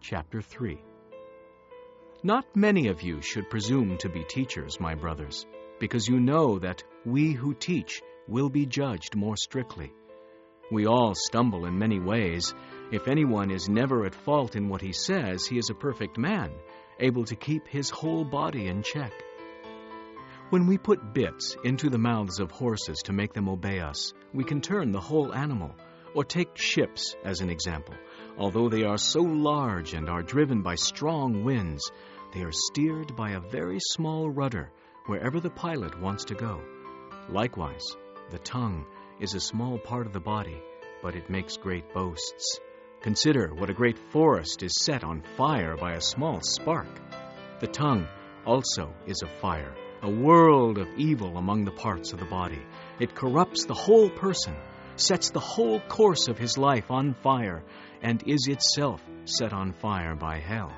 chapter 3. Not many of you should presume to be teachers, my brothers, because you know that we who teach will be judged more strictly. We all stumble in many ways. If anyone is never at fault in what he says, he is a perfect man, able to keep his whole body in check. When we put bits into the mouths of horses to make them obey us, we can turn the whole animal. Or take ships as an example. Although they are so large and are driven by strong winds, they are steered by a very small rudder wherever the pilot wants to go. Likewise, the tongue is a small part of the body, but it makes great boasts. Consider what a great forest is set on fire by a small spark. The tongue also is a fire, a world of evil among the parts of the body. It corrupts the whole person, sets the whole course of his life on fire, and is itself set on fire by hell.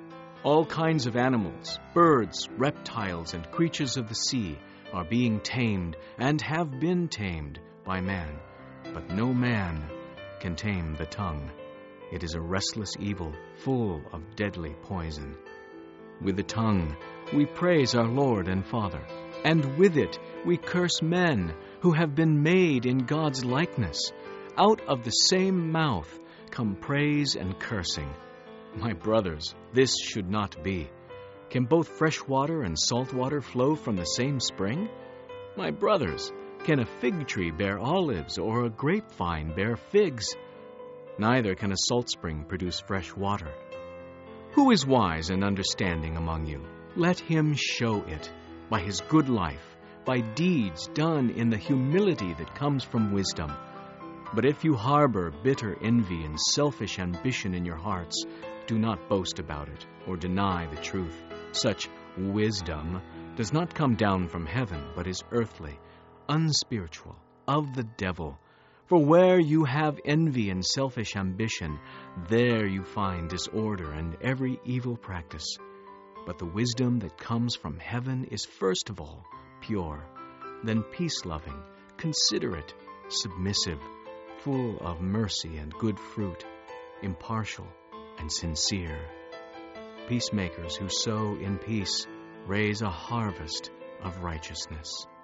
All kinds of animals, birds, reptiles, and creatures of the sea are being tamed and have been tamed by man, but no man can tame the tongue. It is a restless evil, full of deadly poison. With the tongue we praise our Lord and Father, and with it we curse men who have been made in God's likeness. Out of the same mouth come praise and cursing. My brothers, this should not be. Can both fresh water and salt water flow from the same spring? My brothers, can a fig tree bear olives or a grapevine bear figs? Neither can a salt spring produce fresh water. Who is wise and understanding among you? Let him show it by his good life, by deeds done in the humility that comes from wisdom. But if you harbor bitter envy and selfish ambition in your hearts, do not boast about it or deny the truth. Such wisdom does not come down from heaven, but is earthly, unspiritual, of the devil. For where you have envy and selfish ambition, there you find disorder and every evil practice. But the wisdom that comes from heaven is first of all pure, then peace-loving, considerate, submissive, full of mercy and good fruit, impartial and sincere. Peacemakers who sow in peace raise a harvest of righteousness.